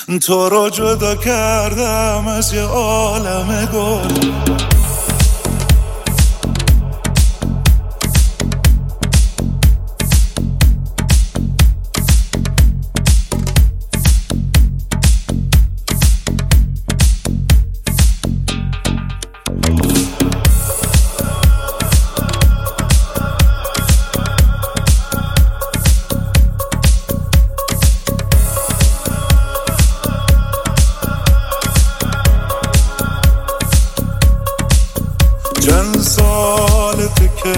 تو رو جدا کردم از یه عالم گل. چند سالته که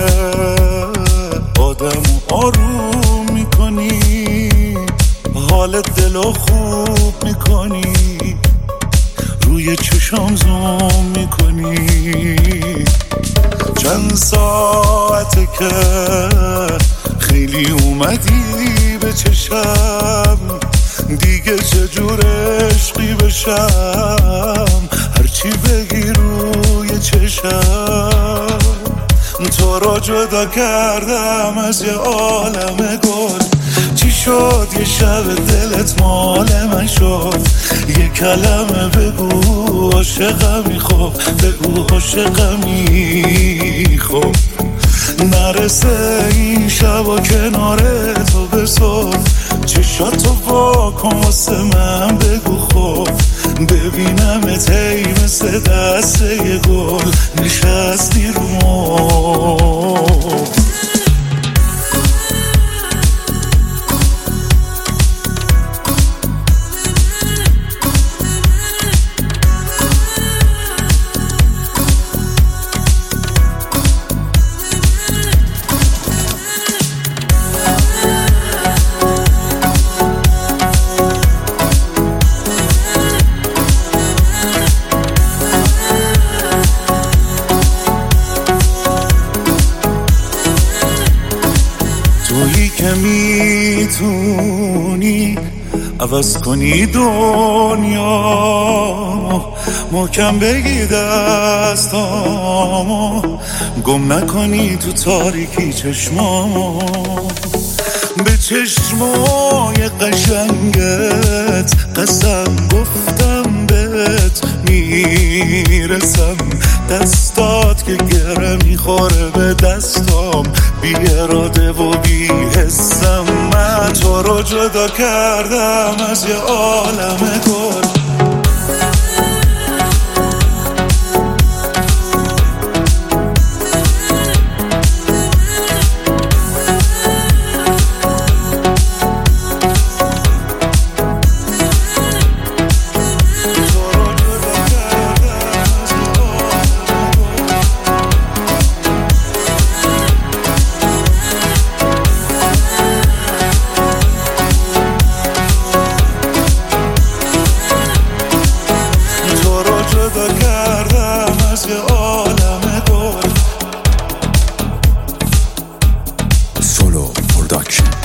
آدمو آروم میکنی، حال دلو خوب میکنی، روی چشام زوم میکنی. چند ساعته که خیلی اومدی به چشم، دیگه چجور عشقی بشم، هرچی بگی روی چشم. تو رو جدا کردم از یه عالم گل. چی شد یه شب دلت مال من شد؟ یه کلمه بگو عاشقمی، خب بگو عاشقمی، خب نرسه این شب و کنار تو بسوز. چشاتو با کن واسه من بگو، خب ببینم تی مثل دسته یه گل نشستی رو مبل. تویی که میتونی عوض کنی دنیامو، محکم بگی دستامو، گم نکنی تو تاریکی چشمامو. به چشمای قشنگت قسم گفتم بهت میرسم، دستات که گره میخوره به دستام، بی اراده و بی حسم. من تو رو جدا کردم از یه عالم گل. جدا کردم از یه عالم گل. سولو پروداکشن.